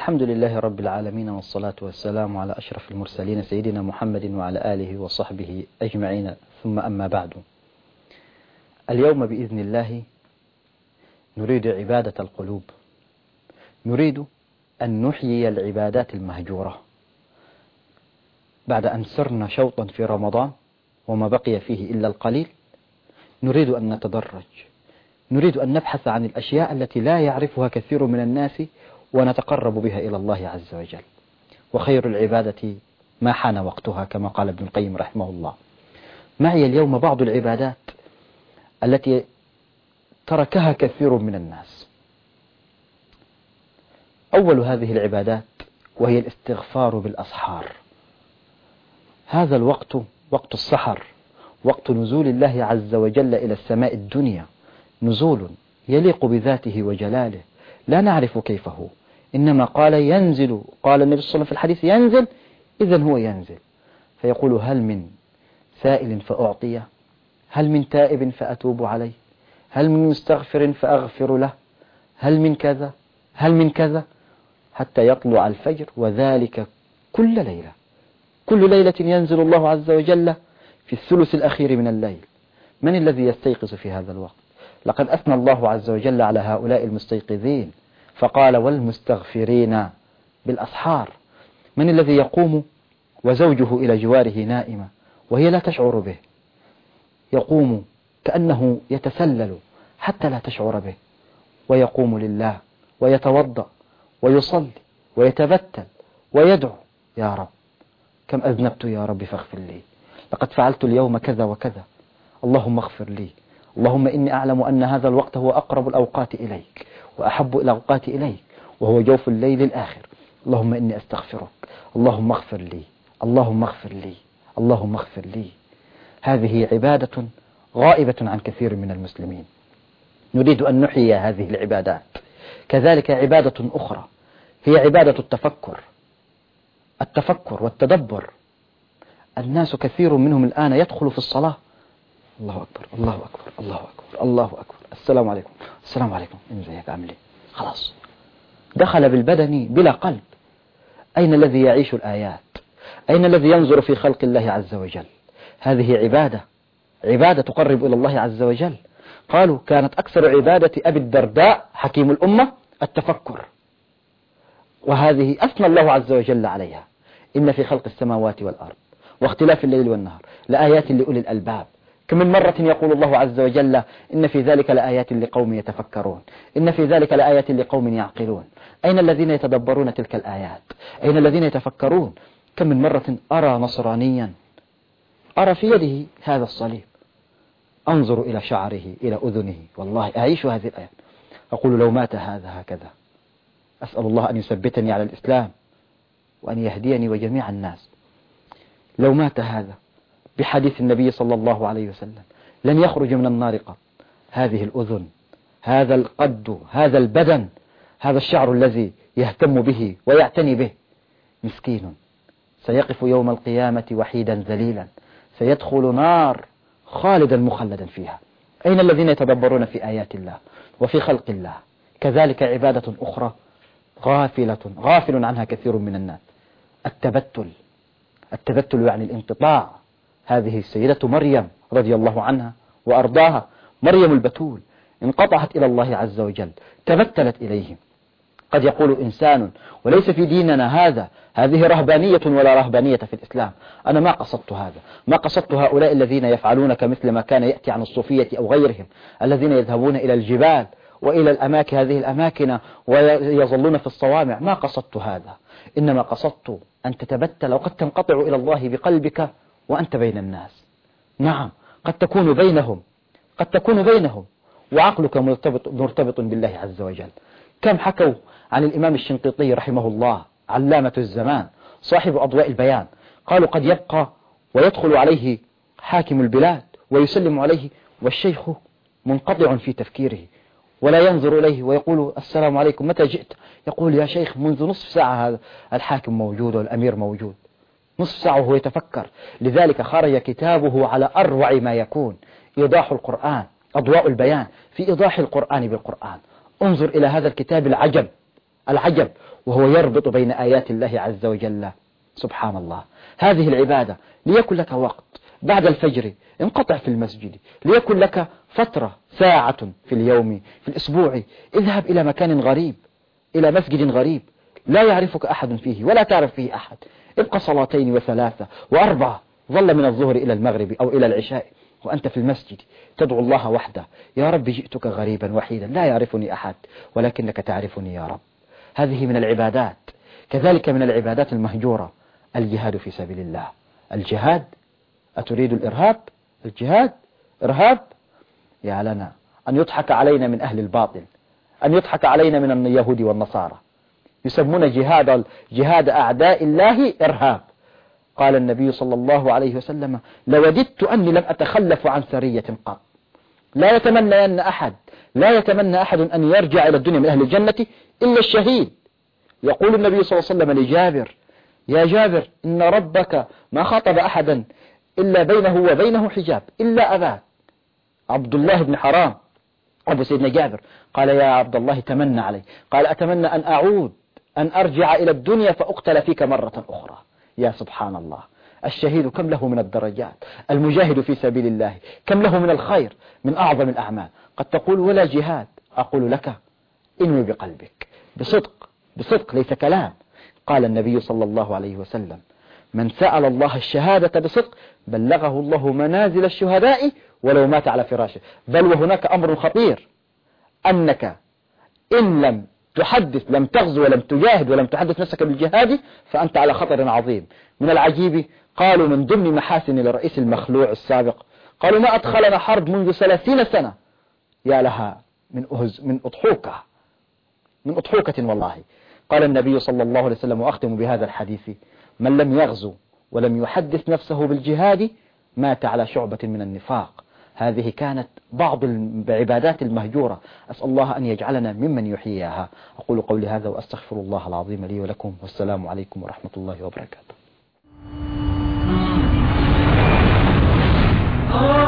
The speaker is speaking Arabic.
الحمد لله رب العالمين، والصلاة والسلام على أشرف المرسلين سيدنا محمد وعلى آله وصحبه أجمعين، ثم أما بعد. اليوم بإذن الله نريد عبادة القلوب، نريد أن نحيي العبادات المهجورة بعد أن سرنا شوطا في رمضان وما بقي فيه إلا القليل. نريد أن نتدرج، نريد أن نبحث عن الأشياء التي لا يعرفها كثير من الناس ونتقرب بها إلى الله عز وجل. وخير العبادة ما حان وقتها كما قال ابن القيم رحمه الله. معي اليوم بعض العبادات التي تركها كثير من الناس. أول هذه العبادات وهي الاستغفار بالأسحار. هذا الوقت وقت السحر، وقت نزول الله عز وجل إلى السماء الدنيا، نزول يليق بذاته وجلاله، لا نعرف كيف هو، إنما قال ينزل، قال النبي صلى الله عليه وسلم في الحديث ينزل، إذن هو ينزل فيقول هل من سائل فأعطيه، هل من تائب فأتوب عليه، هل من مستغفر فأغفر له، هل من كذا، هل من كذا، حتى يطلع الفجر. وذلك كل ليلة، كل ليلة ينزل الله عز وجل في الثلث الأخير من الليل. من الذي يستيقظ في هذا الوقت؟ لقد أثنى الله عز وجل على هؤلاء المستيقظين فقال والمستغفرين بالأسحار. من الذي يقوم وزوجه إلى جواره نائمة وهي لا تشعر به، يقوم كأنه يتسلل حتى لا تشعر به، ويقوم لله ويتوضأ ويصلي ويتبتل ويدعو يا رب كم أذنبت يا رب فاغفر لي، لقد فعلت اليوم كذا وكذا، اللهم اغفر لي، اللهم إني أعلم أن هذا الوقت هو أقرب الأوقات إليك وأحب الأوقات إليك وهو جوف الليل الآخر، اللهم إني أستغفرك، اللهم اغفر لي، اللهم اغفر لي، اللهم اغفر لي. هذه عبادة غائبة عن كثير من المسلمين، نريد أن نحيي هذه العبادات. كذلك عبادة أخرى هي عبادة التفكر، التفكر والتدبر. الناس كثير منهم الآن يدخل في الصلاة الله أكبر الله أكبر الله أكبر الله أكبر، السلام عليكم السلام عليكم، ازيك عامل ايه، خلاص دخل بالبدن بلا قلب. أين الذي يعيش الآيات؟ أين الذي ينظر في خلق الله عز وجل؟ هذه عبادة تقرب إلى الله عز وجل. قالوا كانت أكثر عبادة أبي الدرداء حكيم الأمة التفكر، وهذه أثنى الله عز وجل عليها. إن في خلق السماوات والأرض واختلاف الليل والنهار لآيات لأولي الألباب. كم من مرة يقول الله عز وجل إن في ذلك لآيات لقوم يتفكرون، إن في ذلك لآيات لقوم يعقلون. أين الذين يتدبرون تلك الآيات؟ أين الذين يتفكرون؟ كم من مرة أرى نصرانيا أرى في يده هذا الصليب، أنظر إلى شعره إلى أذنه، والله أعيش هذه الآيات، أقول لو مات هذا هكذا. أسأل الله أن يثبتني على الإسلام وأن يهديني وجميع الناس. لو مات هذا بحديث النبي صلى الله عليه وسلم لن يخرج من النار قط. هذه الأذن، هذا القد، هذا البدن، هذا الشعر الذي يهتم به ويعتني به، مسكين سيقف يوم القيامة وحيدا ذليلا، سيدخل نار خالدا مخلدا فيها. أين الذين يتدبرون في آيات الله وفي خلق الله؟ كذلك عبادة أخرى غافل عنها كثير من الناس، التبتل يعني الانقطاع. هذه السيدة مريم رضي الله عنها وأرضاها، مريم البتول، انقطعت إلى الله عز وجل، تبتلت إليه. قد يقول إنسان وليس في ديننا هذه رهبانية ولا رهبانية في الإسلام. أنا ما قصدت هذا، ما قصدت هؤلاء الذين يفعلون كمثل ما كان يأتي عن الصوفية أو غيرهم، الذين يذهبون إلى الجبال وإلى الأماكن، هذه الأماكن، ويظلون في الصوامع. ما قصدت هذا، إنما قصدت أن تتبتل وقد تنقطع إلى الله بقلبك وأنت بين الناس. نعم قد تكون بينهم وعقلك مرتبط بالله عز وجل. كم حكوا عن الإمام الشنقيطي رحمه الله علامة الزمان صاحب أضواء البيان، قالوا قد يبقى ويدخل عليه حاكم البلاد ويسلم عليه والشيخ منقطع في تفكيره ولا ينظر إليه، ويقول السلام عليكم متى جئت؟ يقول يا شيخ منذ نصف ساعة هذا الحاكم موجود والأمير موجود، نصف ساعة وهو يتفكر. لذلك خرج كتابه على أروع ما يكون، إيضاح القرآن، أضواء البيان في إيضاح القرآن بالقرآن. انظر إلى هذا الكتاب العجب العجب وهو يربط بين آيات الله عز وجل. سبحان الله. هذه العبادة ليكن لك وقت بعد الفجر انقطع في المسجد، ليكن لك فترة ساعة في اليوم في الأسبوع اذهب إلى مكان غريب، إلى مسجد غريب لا يعرفك أحد فيه ولا تعرف فيه أحد، ابقى صلاتين وثلاثة وأربعة، ظل من الظهر إلى المغرب أو إلى العشاء وأنت في المسجد تدعو الله وحده، يا رب جئتك غريبا وحيدا لا يعرفني أحد ولكنك تعرفني يا رب. هذه من العبادات. كذلك من العبادات المهجورة الجهاد في سبيل الله. الجهاد، أتريد الإرهاب؟ الجهاد إرهاب؟ يا لنا أن يضحك علينا من أهل الباطل، أن يضحك علينا من اليهود والنصارى، يسمون جهاد أعداء الله إرهاب. قال النبي صلى الله عليه وسلم لوددت أني لم أتخلف عن سرية قط. لا يتمنى أحد أن يرجع إلى الدنيا من أهل الجنة إلا الشهيد. يقول النبي صلى الله عليه وسلم لجابر يا جابر إن ربك ما خاطب أحدا إلا بينه وبينه حجاب إلا أباك عبد الله بن حرام أبو سيدنا جابر. قال يا عبد الله تمنى علي، قال أتمنى أن أعود أن أرجع إلى الدنيا فأقتل فيك مرة أخرى. يا سبحان الله. الشهيد كم له من الدرجات، المجاهد في سبيل الله كم له من الخير، من أعظم الأعمال. قد تقول ولا جهاد، أقول لك انوي بقلبك بصدق ليس كلام. قال النبي صلى الله عليه وسلم من سأل الله الشهادة بصدق بلغه الله منازل الشهداء ولو مات على فراشه. بل وهناك أمر خطير، أنك إن لم تحدث، لم تغزو ولم تجاهد ولم تحدث نفسك بالجهاد فأنت على خطر عظيم. من العجيب قالوا من ضمن محاسن الرئيس المخلوع السابق، قالوا ما أدخلنا حرب منذ 30 سنة. يا لها من أضحوكة والله. قال النبي صلى الله عليه وسلم وأختم بهذا الحديث من لم يغزو ولم يحدث نفسه بالجهاد مات على شعبة من النفاق. هذه كانت بعض العبادات المهجورة، أسأل الله أن يجعلنا ممن يحييها. أقول قولي هذا وأستغفر الله العظيم لي ولكم، والسلام عليكم ورحمة الله وبركاته.